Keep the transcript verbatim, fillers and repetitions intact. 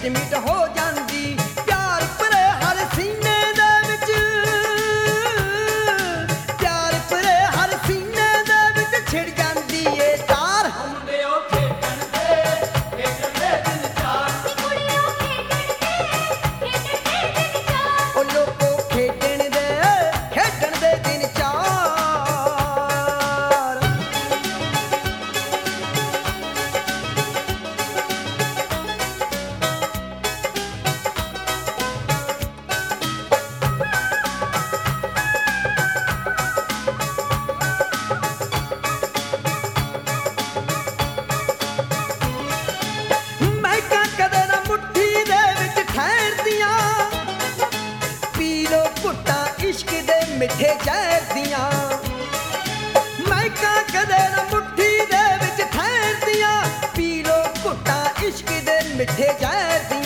ਮਿੱਟ ਮਿੱਟ ਹੋ ਜਾਂਦੀ ਪਿਆਰ ਭਰੇ ਹਰ ਸੀਨੇ ਦੇ ਵਿੱਚ ਪਿਆਰ ਭਰੇ ਹਰ ਸੀਨੇ ਦੇ ਵਿੱਚ ਛਿੜ ਜਾਂਦੀ ਏ ਤਾਰ ਮੁੰਡੇ ਉਹ ਖੇਡਣ ਦੇ ਖੇਡਣ ਦੇ ਦਿਨ ਚਾਰ ਨੀ ਕੁੜੀਓ ਖੇਡਣ ਦੇ ਖੇਡਣ ਦੇ ਦਿਨ ਚਾਰ ਉਹ ਲੋਕੋ ਖੇਡਣ ਦੇ ਖੇਡਣ ਦੇ ਦਿਨ ਚਾਰ ਮਹਿਕਾਂ ਕਦੇ ਨਾ ਮੁੱਠੀ ਦੇ ਵਿੱਚ ਠਹਿਰਦੀਆਂ ਪੀ ਲੋ ਘੁੱਟਾਂ ਇਸ਼ਕ ਦੇ ਮਿੱਠੇ ਜ਼ਹਿਰ ਦੀਆਂ ਮਹਿਕਾਂ ਕਦੇ ਨਾ ਮੁੱਠੀ ਦੇ ਵਿੱਚ ਠਹਿਰਦੀਆਂ ਪੀ ਲੋ ਘੁੱਟਾਂ ਇਸ਼ਕ ਦੇ ਮਿੱਠੇ ਜ਼ਹਿਰ ਦੀਆਂ